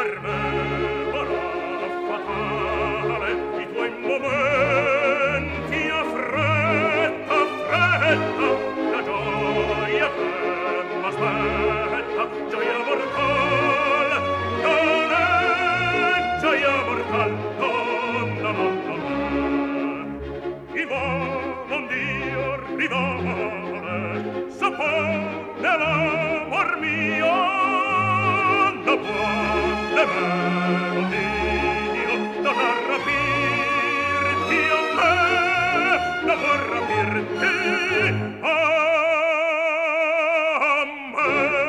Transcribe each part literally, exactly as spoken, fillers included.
per me ora fatale i tuoi momenti affretta, affretta la gioia che m'aspetta, gioia mortal, non è gioia mortal, donna, donna, il non Dio rivale, s'oppone l'amor mio, non può nemmeno Dio, non a rapirti a me, non può rapirti a me.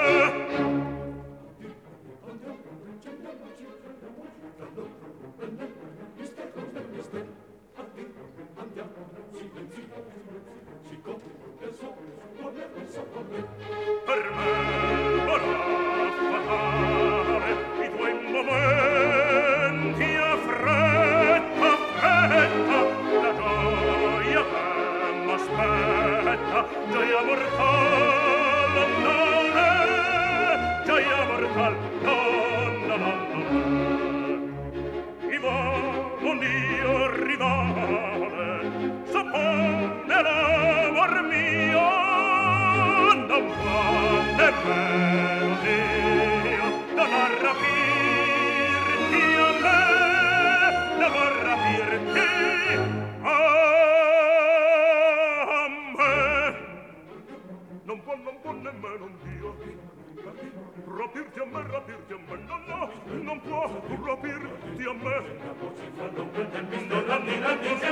Per me ora fatale i tuoi momenti affretta, affretta la gioia che m'aspetta, gioia mortal, non è gioia mortal, donna, donna, i non Dio rivale, s'oppone l'amor mio, non può nemmeno Dio, non a rapirti a me, non a rapirti a me. Non può, non può nemmeno Dio rapirti a me, rapirti a me, no, no, non può rapirti a me. Non può nemmeno Dio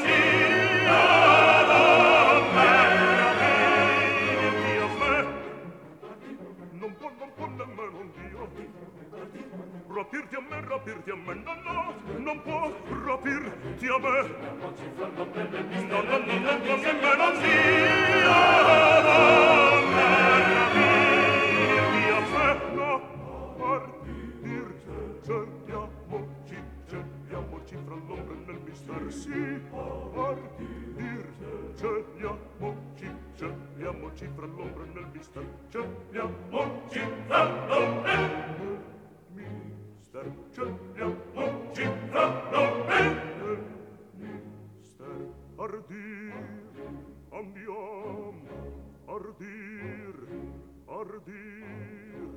non può, non può nemmeno Dio rapirti a me, rapirti a me, no, no, non può rapirti a me. No, no, no, non può nemmeno Dio rapirti a me, no, partir, cerchiamoci, cerchiamoci fra l'ombra e nel mistero, sì, partir, cerchiamoci, cerchiamoci fra l'ombra e nel mistero, cerchiamoci fra l'ombra e nel mistero, cerchiamoci fra l'ombra e nel mistero, ardir, andiamo, ardir, ardir.